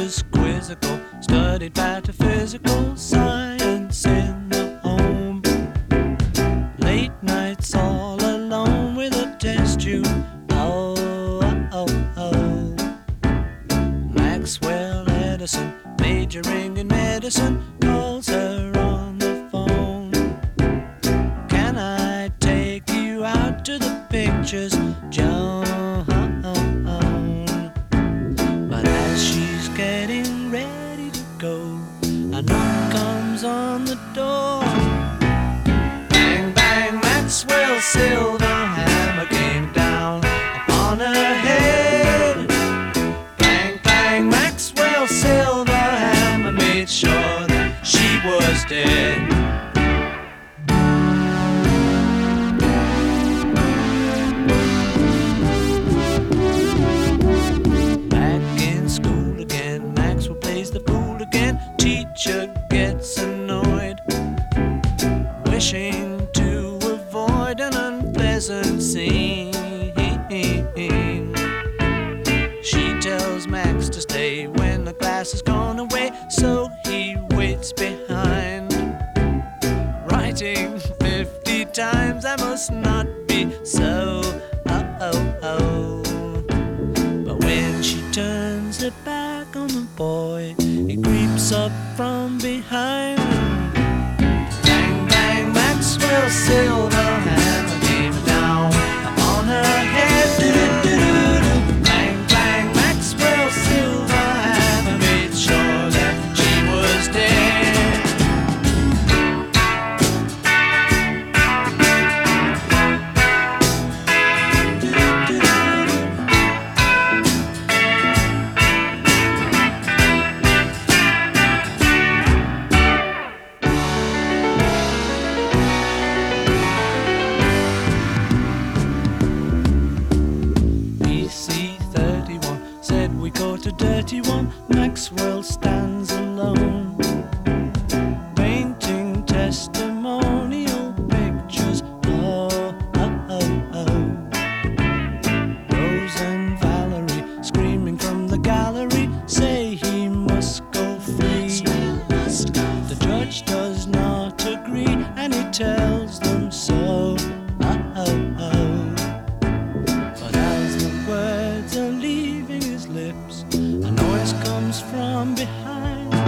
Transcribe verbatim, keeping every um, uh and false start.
was quizzical, studied pataphysical science in the home. Late nights all alone with a test tube. Oh, oh, oh, oh. Maxwell Edison, majoring in medicine, calls her on the phone. Can I take you out to the pictures, Joan? But as she's getting ready to go, a knock comes on the door. Bang, bang, Maxwell's silver hammer came down upon her head. Bang, bang, Maxwell's silver hammer made sure that she was dead. Teacher gets annoyed, wishing to avoid an unpleasant scene. She tells Max to stay when the class has gone away, so he waits behind, writing fifty times, I must not be so. Oh, oh, oh. But when she turns her back on the boy, he creeps up from behind. Bang, bang, Maxwell's silver hammer came down upon her head. Do-do-do-do-do. Bang, bang, Maxwell's silver hammer made sure that she was dead. A dirty one, Maxwell stands alone, painting testimonial pictures. Oh, oh, oh, oh. Rose and Valerie, screaming from the gallery, say he must go free. The judge does not agree, and he tells them so. Oh, oh, oh. But as the words are leaving his lips, a noise comes from behind.